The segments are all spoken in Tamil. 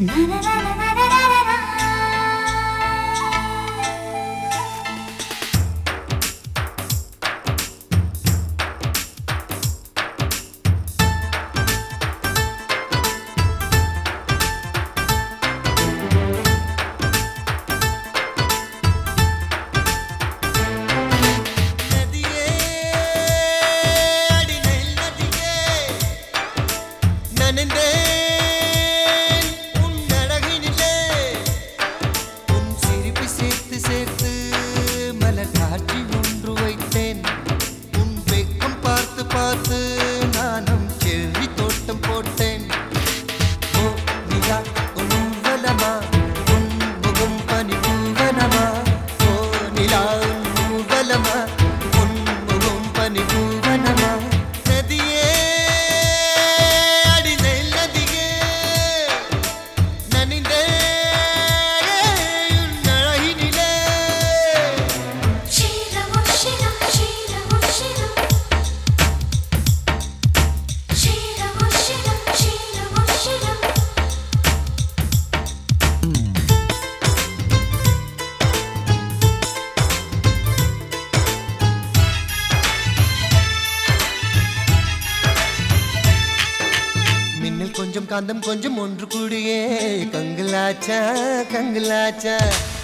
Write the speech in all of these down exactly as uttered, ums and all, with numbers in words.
கொஞ்சம் காந்தம் கொஞ்சம் ஒன்று கூடியே கங்கலாச்சா கங்கலாச்சா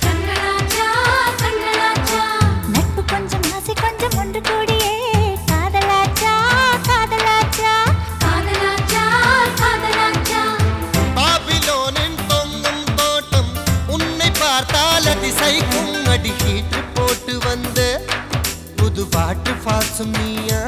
நட்பு கொஞ்சம் ஆசை கொஞ்சம் ஒன்று கூடியே காதலாச்சா காதலாச்சா காதலாச்சா காதலாச்சா பாபிலோனின் தொங்கும் தோட்டம் உன்னை பார்த்தால் அதிசைக்கும் அடி ஹீட்டு போட்டு வந்த புது பாட்டு பாசும் நீயா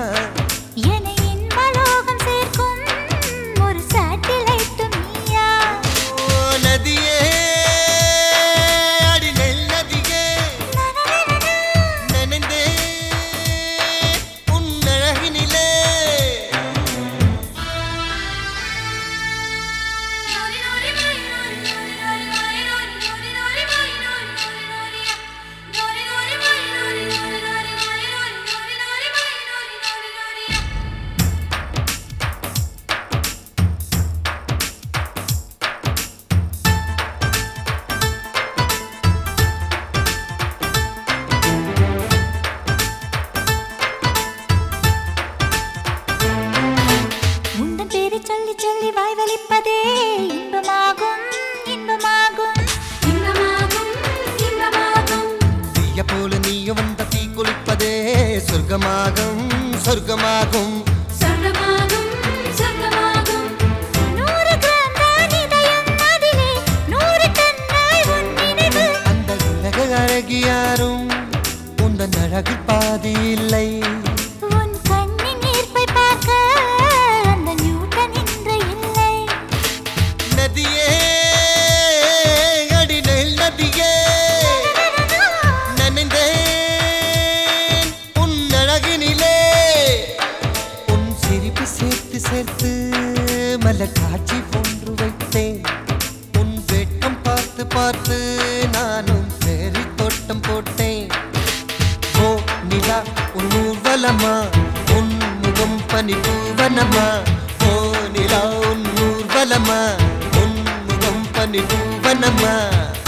சொல்லி சொல்லி வாய் வலிப்பதே இன்பமாகும் இன்பமாகும் இன்பமாகும் இன்பமாகும் தீய போல நீயும் வந்த தீ குளிப்பதே சொர்க்கமாகும் சொர்க்கமாகும் சொர்க்கமாகும் சொர்க்கமாகும் நூறு கிராம் தான் இதயம் அதிலே நூறு டன்னாய் உன் நினைவு அந்த உலக அழகியாரும் உந்தன் அழகு பாதி இல்லை உன் கண்ணின் ஈர்ப்பை பார்க்க நதியே அடி நெல் நதியே நனைந்தேன் உன் அழகினிலே உன் சிரிப்பு சேர்த்து சேர்த்து மலர் காட்சி போன்று வைத்தேன் உன் வெட்கம் பார்த்து பார்த்து நானும் சேரி தோட்டம் போட்டேன் ஓ நிலா உன் ஊர்வலமா உன் முகம் பனி பூவனமா ஓ நிலா உன் ஊர்வலமா உன் முகம் பனி பூவனமா